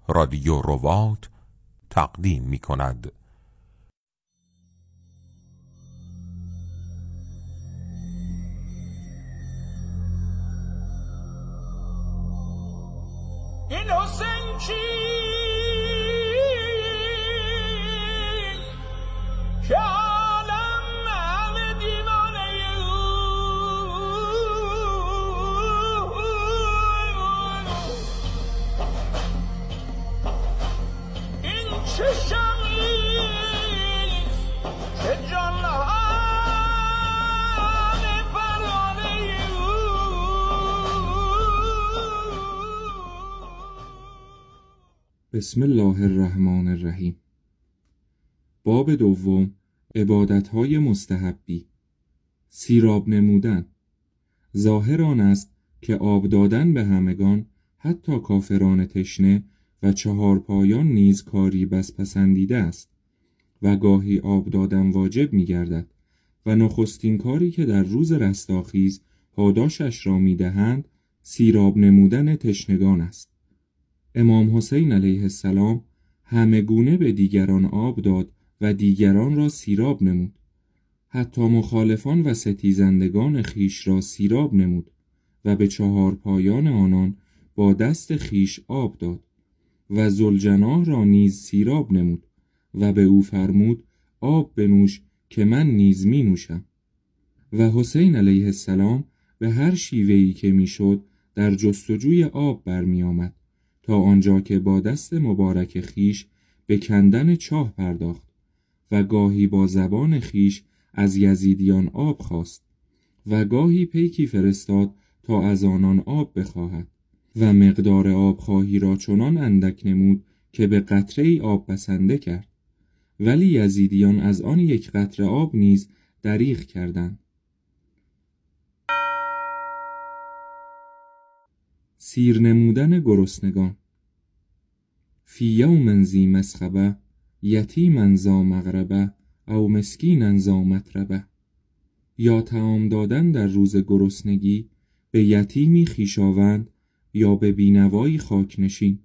رادیو ربات تقدیم می کند. این حسین کی که عالم همه دیوانه این چه شمیست که جانهان پروانه بسم الله الرحمن الرحیم. باب دوم، عبادت‌های مستحبی. سیراب نمودن. ظاهر آن است که آب دادن به همگان، حتی کافران تشنه و چهارپایان نیز کاری بس پسندیده است و گاهی آب دادن واجب می گردد و نخستین کاری که در روز رستاخیز پاداشش را می دهند سیراب نمودن تشنگان است. امام حسین علیه السلام همه گونه به دیگران آب داد و دیگران را سیراب نمود. حتی مخالفان و ستیزندگان خیش را سیراب نمود و به چهارپایان آنان با دست خیش آب داد و ذوالجناح را نیز سیراب نمود و به او فرمود آب بنوش که من نیز می نوشم. و حسین علیه السلام به هر شیوهی که می شد در جستجوی آب برمی آمد تا آنجا که با دست مبارک خیش به کندن چاه پرداخت و گاهی با زبان خیش از یزیدیان آب خواست و گاهی پیکی فرستاد تا از آنان آب بخواهد و مقدار آب خواهی را چنان اندک نمود که به قطره ای آب بسنده کرد، ولی یزیدیان از آن یک قطره آب نیز دریغ کردند. سیر نمودن گرسنگان. فی یوم ذی مسغبه یتیما ذا مقربه او مسکینا ذا متربه. یا طعام دادن در روز گرسنگی به یتیمی خویشاوند یا به بینوایی خاکنشین.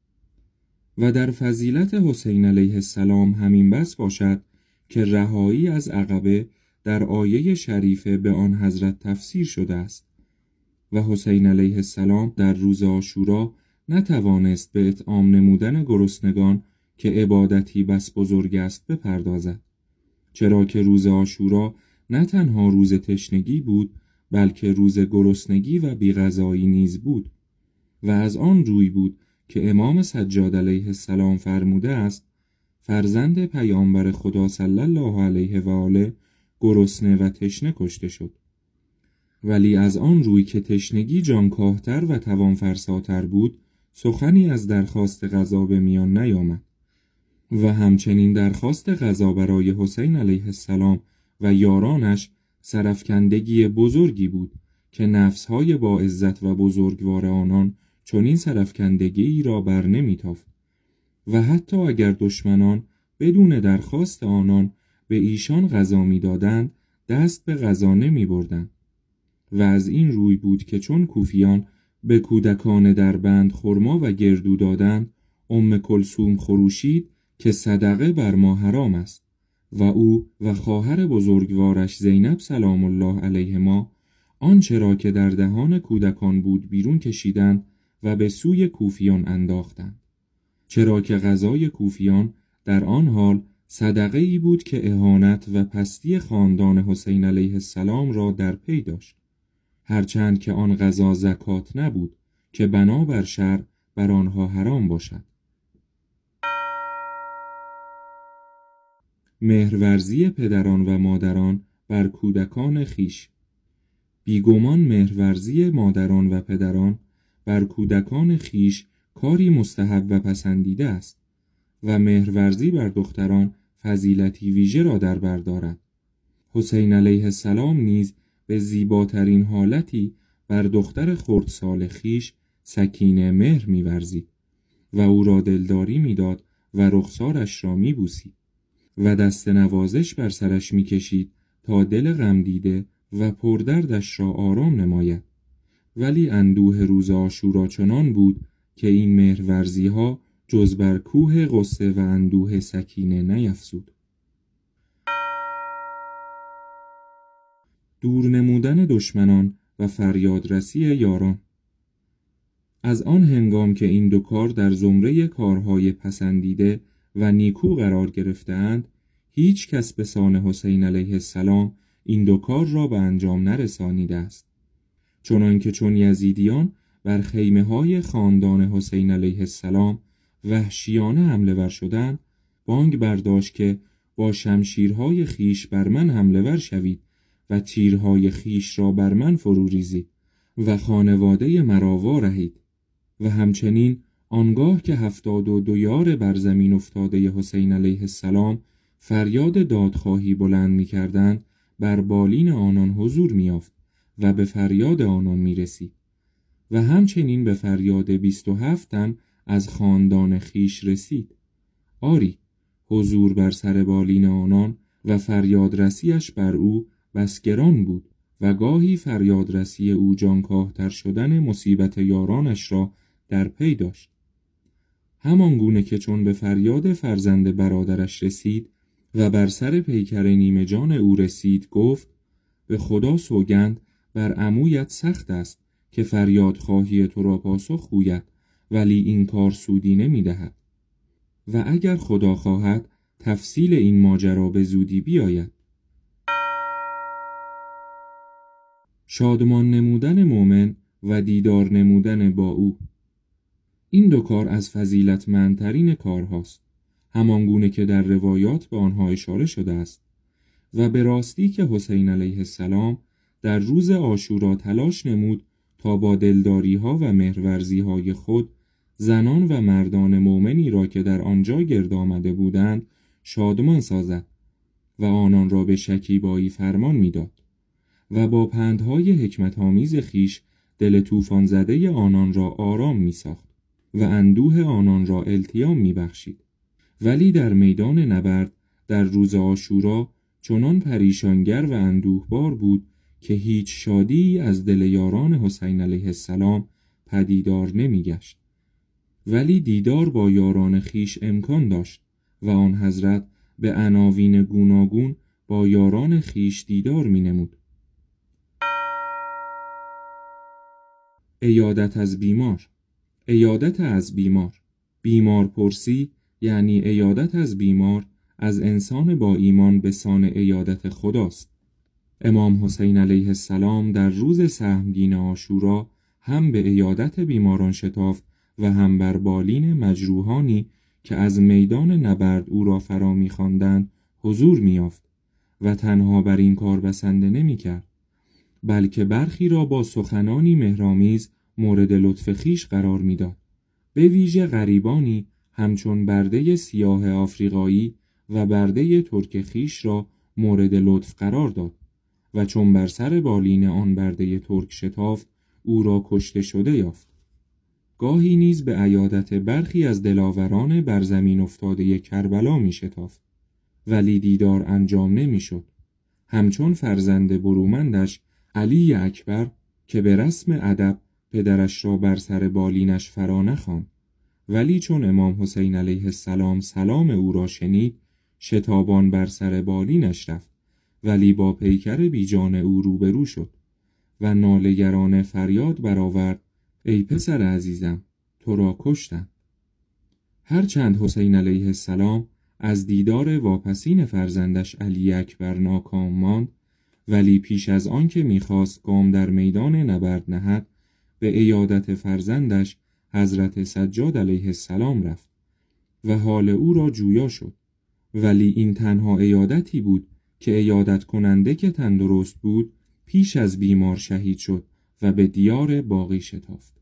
و در فضیلت حسین علیه السلام همین بس باشد که رهایی از عقبه در آیه شریفه به آن حضرت تفسیر شده است و حسین علیه السلام در روز عاشورا نتوانست به اطعام نمودن گرسنگان که عبادتی بس بزرگ است بپردازد، چرا که روز عاشورا نه تنها روز تشنگی بود بلکه روز گرسنگی و بی‌غذایی نیز بود و از آن روی بود که امام سجاد علیه السلام فرموده است فرزند پیامبر خدا صلی الله علیه و آله گرسنه و تشنه کشته شد، ولی از آن روی که تشنگی جانکاهتر و توانفرساتر بود سخنی از درخواست غذا به میان نیامد و همچنین درخواست غذا برای حسین علیه السلام و یارانش سرافکندگی بزرگی بود که نفسهای با عزت و بزرگوار آنان چنین سرافکندگی را بر نمیتافت و حتی اگر دشمنان بدون درخواست آنان به ایشان غذا میدادند دست به غذا نمی بردند. و از این روی بود که چون کوفیان به کودکان در بند خرما و گردو دادند کلثوم خروشید که صدقه بر ما حرام است و او و خواهر بزرگوارش زینب سلام الله علیهما آنچه را که در دهان کودکان بود بیرون کشیدند و به سوی کوفیان انداختند، چرا که غذای کوفیان در آن حال صدقه ای بود که اهانت و پستی خاندان حسین علیه السلام را در پی داشت، هرچند که آن غذا زکات نبود که بنابر شرع بر آنها حرام باشد. مهرورزی پدران و مادران بر کودکان خیش. بیگمان مهرورزی مادران و پدران بر کودکان خیش کاری مستحب و پسندیده است و مهرورزی بر دختران فضیلتی ویژه را در بر دارد. حسین علیه السلام نیز به زیباترین حالتی بر دختر خردسال خیش سکینه مهر می‌ورزید و او را دلداری می‌داد و رخسارش را می‌بوسید و دست نوازش بر سرش می‌کشید تا دل غم دیده و پردردش را آرام نماید. ولی اندوه روز عاشورا چنان بود که این مهرورزی‌ها جز بر کوه غصه و اندوه سکینه نیفزود. دور نمودن دشمنان و فریادرسی یاران. از آن هنگام که این دو کار در زمره کارهای پسندیده و نیکو قرار گرفتند، هیچ کس به سان حسین علیه السلام این دو کار را به انجام نرسانیده است. چنانکه چون یزیدیان بر خیمه های خاندان حسین علیه السلام وحشیانه حمله ور شدند، بانگ برداشت که با شمشیرهای خیش بر من حمله ور شوید و تیرهای خیش را بر من فرو ریزید و خانواده مرا وارهید. و همچنین آنگاه که 72 یار بر زمین افتاده حسین علیه السلام فریاد دادخواهی بلند می کردند، بر بالین آنان حضور می یافت و به فریاد آنان می رسید. و همچنین به فریاد 27 تن از خاندان خیش رسید. آری، حضور بر سر بالین آنان و فریادرسیش بر او بس گران بود و گاهی فریادرسی او جانکاهتر شدن مصیبت یارانش را در پی داشت. همان گونه که چون به فریاد فرزند برادرش رسید و بر سر پیکر نیمه جان او رسید، گفت: به خدا سوگند بر عمویت سخت است که فریاد خواهی تو را پاسخ گوید، ولی این کار سودی نمی دهد. و اگر خدا خواهد تفصیل این ماجرا به زودی بیاید. شادمان نمودن مؤمن و دیدار نمودن با او. این دو کار از فضیلتمندترین کارهاست، همانگونه که در روایات به آنها اشاره شده است. و به راستی که حسین علیه السلام در روز عاشورا تلاش نمود تا با دلداری ها و مهرورزی های خود زنان و مردان مؤمنی را که در آنجا گرد آمده بودند شادمان سازد و آنان را به شکیبایی فرمان میداد و با پندهای حکمت آمیز خیش دل طوفان زده آنان را آرام می ساخت و اندوه آنان را التیام می بخشید. ولی در میدان نبرد در روز عاشورا چنان پریشانگر و اندوهبار بود که هیچ شادی از دل یاران حسین علیه السلام پدیدار نمی گشت. ولی دیدار با یاران خیش امکان داشت و آن حضرت به عناوین گوناگون با یاران خیش دیدار می نمود. عیادت از بیمار. عیادت از بیمار. بیمار پرسی یعنی عیادت از بیمار از انسان با ایمان به سان عیادت خداست. امام حسین علیه السلام در روز سهمگین عاشورا هم به عیادت بیماران شتافت و هم بر بالین مجروحانی که از میدان نبرد او را فرا می‌خواندند حضور می‌یافت و تنها بر این کار بسنده نمی‌کرد، بلکه برخی را با سخنانی مهرآمیز مورد لطف خویش قرار می‌داد. به ویژه غریبانی همچون برده سیاه آفریقایی و برده ترک خویش را مورد لطف قرار داد و چون بر سر بالین آن برده ترک شتافت او را کشته شده یافت. گاهی نیز به عیادت برخی از دلاوران بر زمین افتاده کربلا می شتافت، ولی دیدار انجام نمی شد. همچون فرزند برومندش علی اکبر که به رسم ادب پدرش را بر سر بالینش فرا نخواند، ولی چون امام حسین علیه السلام سلام او را شنید شتابان بر سر بالینش رفت، ولی با پیکر بیجان او روبرو شد و ناله‌گرانه فریاد برآورد: ای پسر عزیزم، تو را کشتند. هرچند حسین علیه السلام از دیدار واپسین فرزندش علی اکبر ناکام ماند، ولی پیش از آن که می‌خواست گام در میدان نبرد نهد به عیادت فرزندش حضرت سجاد علیه السلام رفت و حال او را جویا شد. ولی این تنها عیادتی بود که عیادت کننده که تندرست بود پیش از بیمار شهید شد و به دیار باقی شتافت.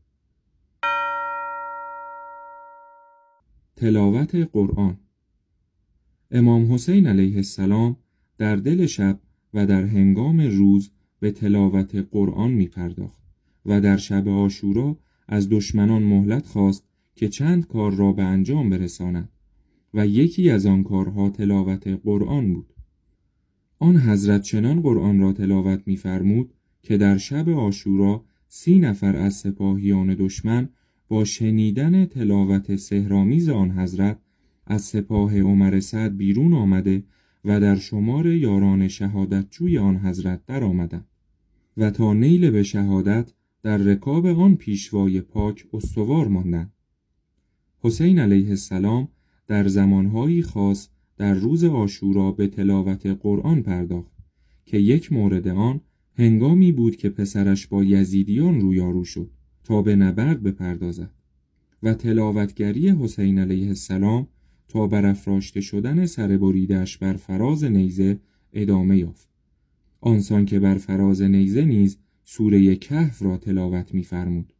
تلاوت قرآن. امام حسین علیه السلام در دل شب و در هنگام روز به تلاوت قرآن می پرداخت و در شب عاشورا از دشمنان مهلت خواست که چند کار را به انجام برساند و یکی از آن کارها تلاوت قرآن بود. آن حضرت چنان قرآن را تلاوت می فرمود که در شب عاشورا 30 نفر از سپاهیان دشمن با شنیدن تلاوت سحرآمیز آن حضرت از سپاه عمر سعد بیرون آمده و در شمار یاران شهادتجوی آن حضرت در آمدند و تا نیل به شهادت در رکاب آن پیشوای پاک استوار ماندند. حسین علیه السلام در زمانهایی خاص در روز عاشورا به تلاوت قرآن پرداخت که یک مورد آن هنگامی بود که پسرش با یزیدیان رویارو شد تا به نبرد بپردازد و تلاوتگری حسین علیه السلام تا برافراشته شدن سر بریده‌اش بر فراز نیزه ادامه یافت. آنسان که بر فراز نیزه نیز سوره کهف را تلاوت می‌فرمود.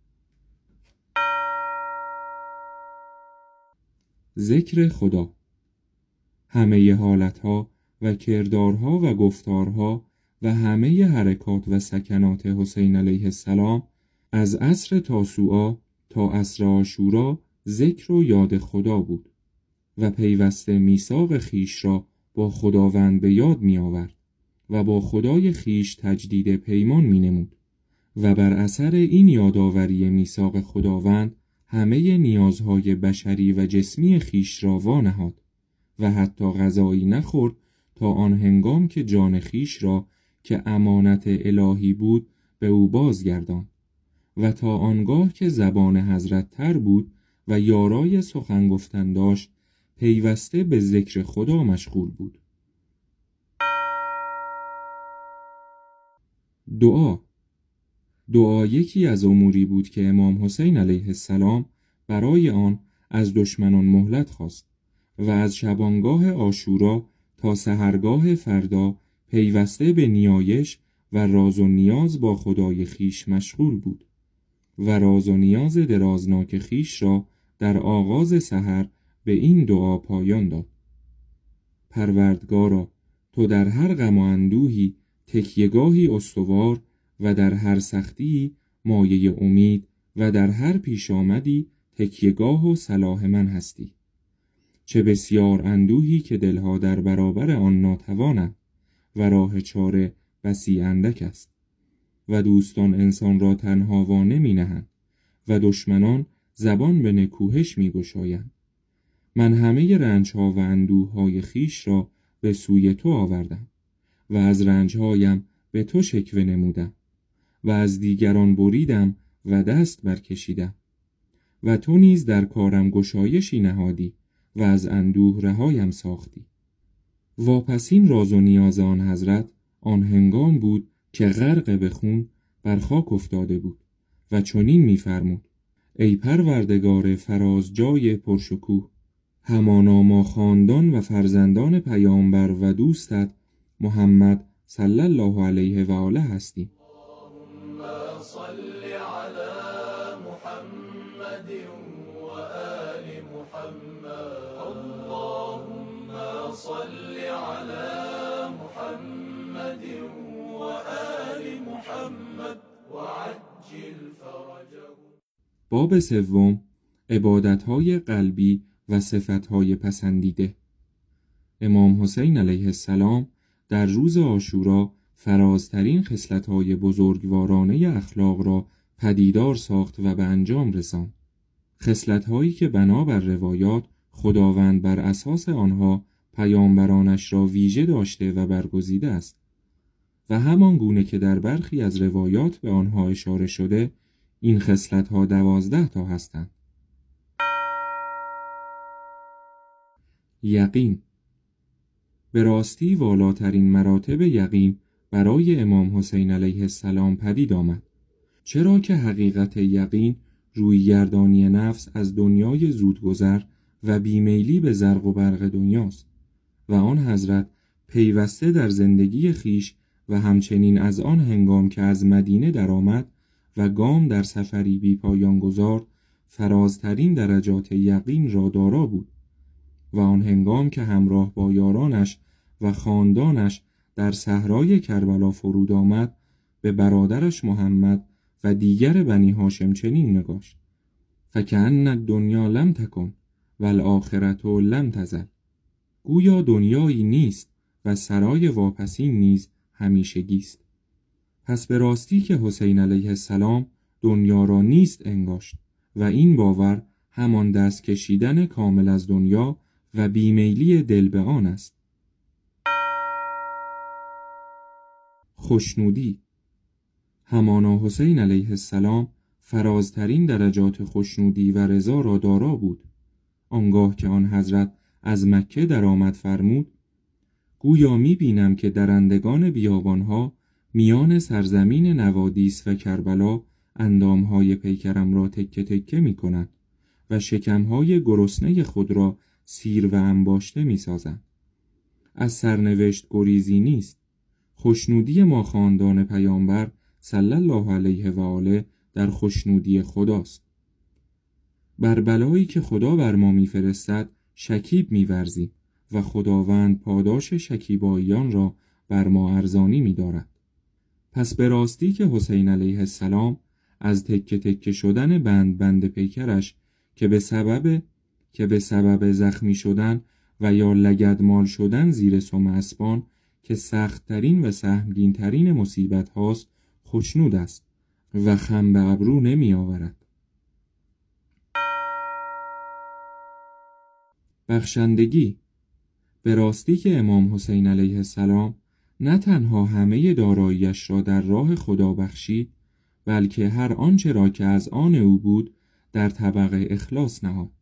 ذکر خدا. همه حالتها و کردارها و گفتارها و همه حرکات و سکنات حسین علیه السلام از عصر تاسوعا تا عصر عاشورا ذکر و یاد خدا بود و پیوسته میثاق خیش را با خداوند به یاد می آورد و با خدای خیش تجدید پیمان می نمود و بر اثر این یادآوری میثاق خداوند همه نیازهای بشری و جسمی خیش را وانهاد و حتی غذایی نخورد تا آن هنگام که جان خیش را که امانت الهی بود به او بازگردان و تا آنگاه که زبان حضرت تر بود و یارای سخن گفتن داشت پیوسته به ذکر خدا مشغول بود. دعا یکی از اموری بود که امام حسین علیه السلام برای آن از دشمنان مهلت خواست و از شبانگاه عاشورا تا سحرگاه فردا پیوسته به نیایش و راز و نیاز با خدای خیش مشغول بود و راز و نیاز درازناک خیش را در آغاز سحر به این دعا پایان داد: پروردگارا، تو در هر غم و اندوهی تکیهگاهی استوار و در هر سختی مایه امید و در هر پیش آمدی تکیهگاه و صلاح من هستی. چه بسیار اندوهی که دلها در برابر آن ناتوانند و راه چاره بسی اندک است و دوستان انسان را تنها وانه می نهند و دشمنان زبان به نکوهش می گشایند. من همه رنجها و اندوههای خیش را به سوی تو آوردم و از رنجهایم به تو شکوه نمودم و از دیگران بریدم و دست برکشیدم و تو نیز در کارم گشایشی نهادی و از اندوه رهایم ساختی. واپسین راز و نیاز آن حضرت آن هنگام بود که غرق به خون بر خاک افتاده بود و چنین می‌فرمود: ای پروردگار فراز جای پرشکوه، همانا ما خاندان و فرزندان پیامبر و دوستت محمد صلی الله علیه و آله هستیم. اللهم صل على محمد و آل محمد. اللهم صل على محمد و آل محمد و عجل فرجه. باب سوم، عبادت‌های قلبی و صفت‌های پسندیده. امام حسین علیه السلام در روز عاشورا فرازترین خصلت‌های بزرگوارانه اخلاق را پدیدار ساخت و به انجام رساند. خصلت‌هایی که بنابر روایات خداوند بر اساس آنها پیامبرانش را ویژه داشته و برگزیده است و همان گونه که در برخی از روایات به آنها اشاره شده، این خصلت‌ها 12 تا هستند. یقین. به راستی والاترین مراتب یقین برای امام حسین علیه السلام پدید آمد، چرا که حقیقت یقین رویگردانی نفس از دنیای زودگذر و بیمیلی به زرق و برق دنیاست و آن حضرت پیوسته در زندگی خیش و همچنین از آن هنگام که از مدینه درآمد و گام در سفری بی پایان گذارد فرازترین درجات یقین را دارا بود و آن هنگام که همراه با یارانش و خاندانش در صحرای کربلا فرود آمد به برادرش محمد و دیگر بنی هاشم چنین نگاشت: فکأن الدنیا لم تکن و الآخرة لم تزل. گویا دنیایی نیست و سرای واپسین نیز همیشگیست. پس به راستی که حسین علیه السلام دنیا را نیست انگاشت و این باور همان دست کشیدن کامل از دنیا و بیمیلی دل به آن است. خوشنودی. همانا حسین علیه السلام فرازترین درجات خوشنودی و رضا را دارا بود. آنگاه که آن حضرت از مکه درآمد فرمود: گویا می‌بینم که درندگان بیابانها میان سرزمین نوادیس و کربلا اندامهای پیکرم را تکه تکه می‌کنند و شکمهای گرسنه خود را سیر و انباشته می‌سازند. از سرنوشت گریزی نیست. خوشنودی ما خاندان پیامبر صلی الله علیه و آله در خوشنودی خداست. بر بلایی که خدا بر ما می‌فرستد شکیب می‌ورزیم و خداوند پاداش شکیباییان را بر ما ارزانی می‌دارد. پس به راستی که حسین علیه السلام از تکه تکه شدن بند پیکرش که به سبب زخمی شدن و یا لگدمال شدن زیر سم اسبان که سخت‌ترین و سهمگین‌ترین مصیبت هاست خوشنود است و خم به ابرو نمی آورد. بخشندگی. به راستی که امام حسین علیه السلام نه تنها همه داراییش را در راه خدا بخشید، بلکه هر آنچه را که از آن او بود در طبق اخلاص نهاد.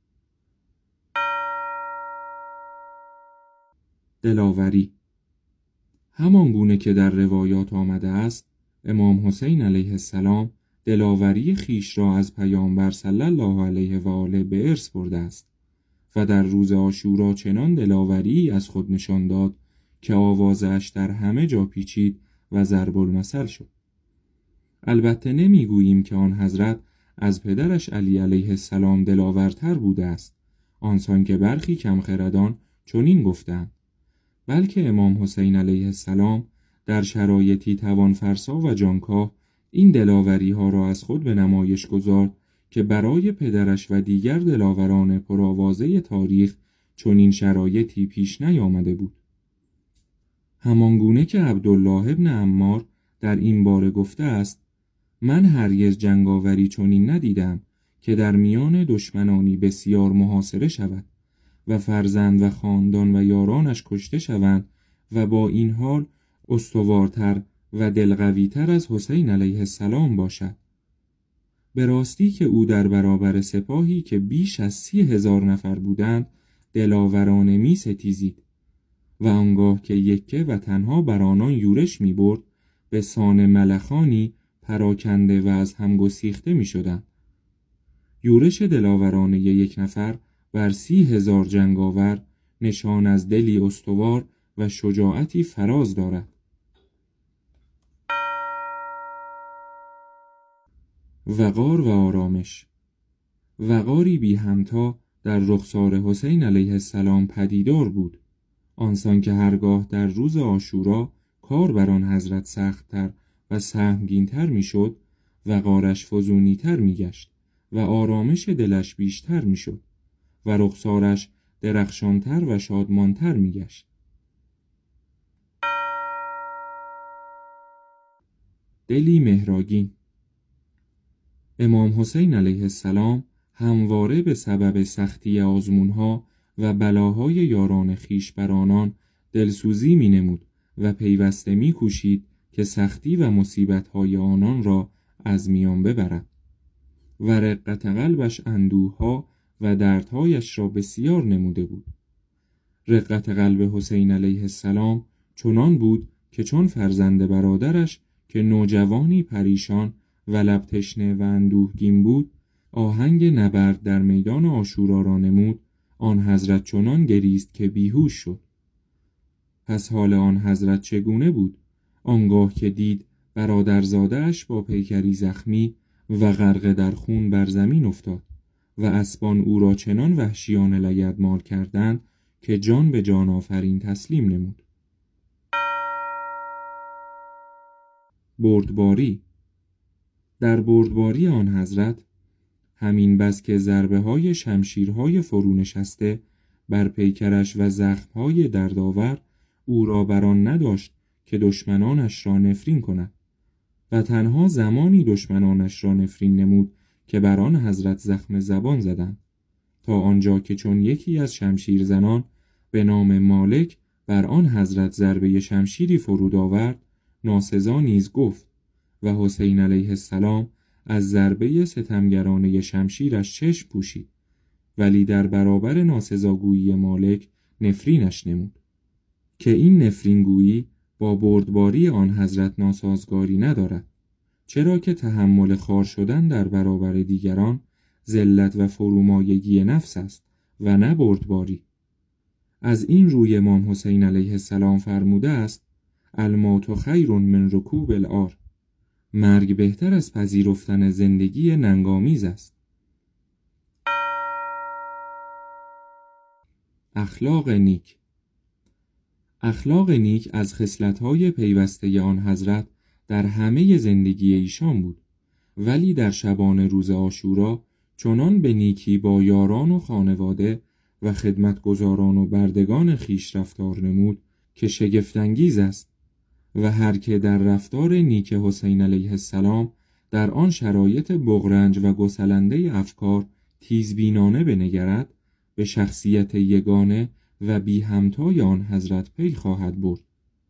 دلاوری. همان گونه که در روایات آمده است، امام حسین علیه السلام دلاوری خیش را از پیامبر صلی الله علیه و آله به ارث برده است و در روز عاشورا چنان دلاوری از خود نشان داد که آوازش در همه جا پیچید و ضرب المثل شد. البته نمیگوییم که آن حضرت از پدرش علی علیه السلام دلاورتر بوده است، آنسان که برخی کمخردان چنین گفتند، بلکه امام حسین علیه السلام در شرایطی توانفرسا و جانکاه این دلاوری ها را از خود به نمایش گذارد که برای پدرش و دیگر دلاوران پرآوازه تاریخ چنین شرایطی پیش نیامده بود. همانگونه که عبدالله ابن عمار در این باره گفته است: من هرگز جنگاوری چنین ندیدم که در میان دشمنانی بسیار محاصره شود و فرزند و خاندان و یارانش کشته شوند و با این حال استوارتر و دلقویتر از حسین علیه السلام باشد. به راستی که او در برابر سپاهی که بیش از 30,000 نفر بودند دلاورانه می ستیزید و آنگاه که یکه و تنها بر آنان یورش می برد به سان ملخانی پراکنده و از هم گسیخته می شدند. یورش دلاورانه یک نفر بر 30,000 جنگاور نشان از دلی استوار و شجاعتی فراز دارد. وقار و آرامش. وقاری بی همتا در رخسار حسین علیه السلام پدیدار بود، آنسان که هرگاه در روز عاشورا کار بر آن حضرت سخت‌تر و سهمگین‌تر می‌شد، وقارش فزونی‌تر می‌گشت و آرامش دلش بیشتر می‌شد و رخسارش درخشان‌تر و شادمان‌تر می‌گشت. دلی مهراگین. امام حسین علیه السلام همواره به سبب سختی آزمونها و بلاهای یاران خویش بر آنان دلسوزی می نمود و پیوسته می کوشید که سختی و مصیبتهای آنان را از میان ببرد و رقت قلبش اندوهها و دردهایش را بسیار نموده بود. رقت قلب حسین علیه السلام چنان بود که چون فرزند برادرش که نوجوانی پریشان و لب تشنه و اندوهگین بود آهنگ نبرد در میدان عاشورا را نمود، آن حضرت چنان گریست که بیهوش شد. پس حال آن حضرت چگونه بود آنگاه که دید برادرزاده‌اش با پیکری زخمی و غرق در خون بر زمین افتاد و اسبان او را چنان وحشیانه لگدمال کردند که جان به جان آفرین تسلیم نمود. بردباری. در بردباری آن حضرت همین بس که ضربه های شمشیرهای فرو نشسته بر پیکرش و زخمهای دردآور او را بران نداشت که دشمنانش را نفرین کند و تنها زمانی دشمنانش را نفرین نمود که بر آن حضرت زخم زبان زدند، تا آنجا که چون یکی از شمشیر زنان به نام مالک بر آن حضرت ضربه شمشیری فرود آورد، ناسزا نیز گفت و حسین علیه السلام از ضربه ستمگرانه شمشیرش چشم پوشید، ولی در برابر ناسزاگویی مالک نفرینش نمود که این نفرینگویی با بردباری آن حضرت ناسازگاری ندارد، چرا که تحمل خار شدن در برابر دیگران ذلت و فرومایگی نفس است و نه بردباری. از این روی امام حسین علیه السلام فرموده است: الموت خیر من رکوب العار. مرگ بهتر از پذیرفتن زندگی ننگامیز است. اخلاق نیک. اخلاق نیک از خصلت‌های پیوسته آن حضرت در همه زندگی ایشان بود، ولی در شبان روز عاشورا چنان به نیکی با یاران و خانواده و خدمتگزاران و بردگان خویش رفتار نمود که شگفت‌انگیز است و هر که در رفتار نیک حسین علیه السلام در آن شرایط بغرنج و گسلنده افکار تیزبینانه بنگرد، به شخصیت یگانه و بی همتای آن حضرت پی خواهد برد.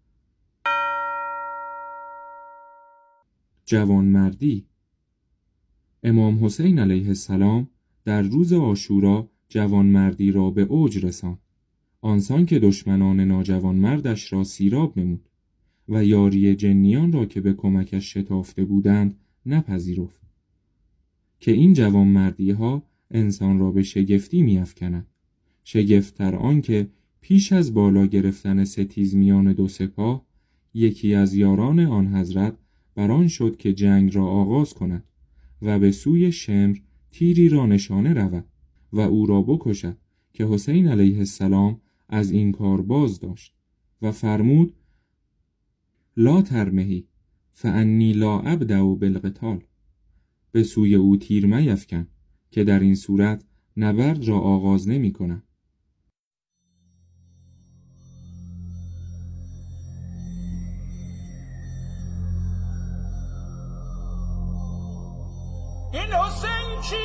جوانمردی. امام حسین علیه السلام در روز عاشورا جوانمردی را به اوج رساند، آنسان که دشمنان ناجوانمردش را سیراب نمود و یاری جنیان را که به کمکش شتافته بودند نپذیرفت، که این جوانمردی ها انسان را به شگفتی می‌افکند. شگفت‌تر آن که پیش از بالا گرفتن ستیز میان دو سپاه، یکی از یاران آن حضرت بران شد که جنگ را آغاز کند و به سوی شمر تیری را نشانه رود و او را بکشد، که حسین علیه السلام از این کار باز داشت و فرمود: لا ترمهی فانی لا ابدأ بالقتال. به سوی او تیر میفکن که در این صورت نبرد را آغاز نمی کنم. این حسین چی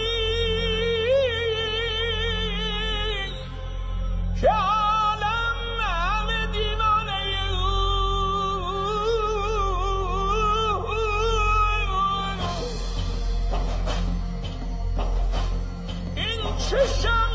که عالم همه دیوانه این چه شب